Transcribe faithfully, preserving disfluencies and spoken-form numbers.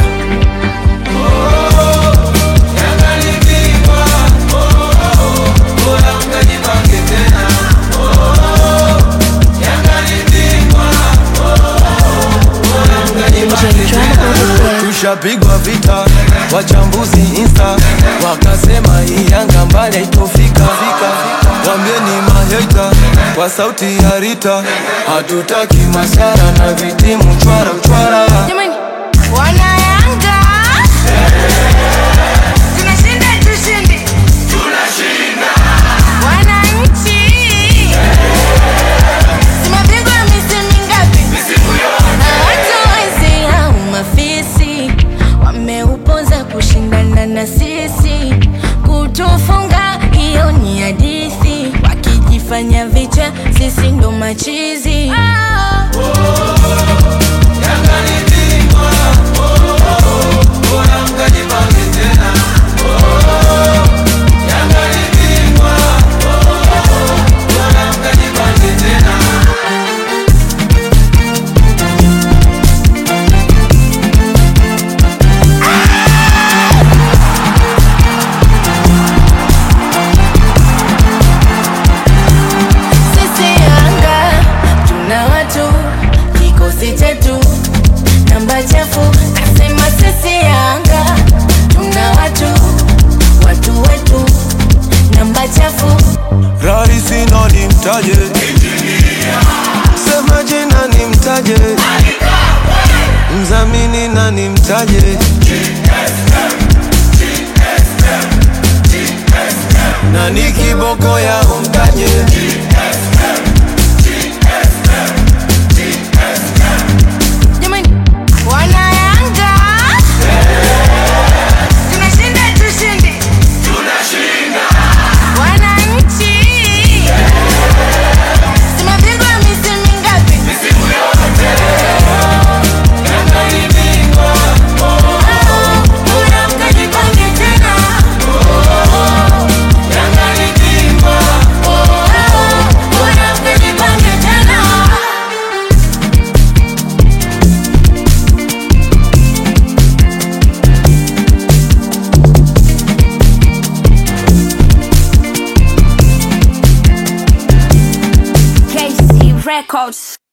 Tushapigwa vita, wachambuzi insta wakasema hii Yanga mbali haitofika. Wambieni mahater kwa sauti ya Rita, hatutaki masara na vitimu chwara chwara. Jamani, wana Yanga tunashinda tushindi, tunashinda wananchi. Simapigwa misimu mingapi? Misimu yote. Na watu wezi hao mafisi wameupoza kushindana na sisi, kutufunga hiyo ni hadithi, wakijifanya vicha sisi ndo machizi. Oh, oh. Namba chafu, nasema sisi Yanga tuna watu, watu wetu. Namba chafu, Raisi nani mtaje? Sema jina ni mtaje, mzamini nani mtaje, nani kiboko ya umtaje. Records.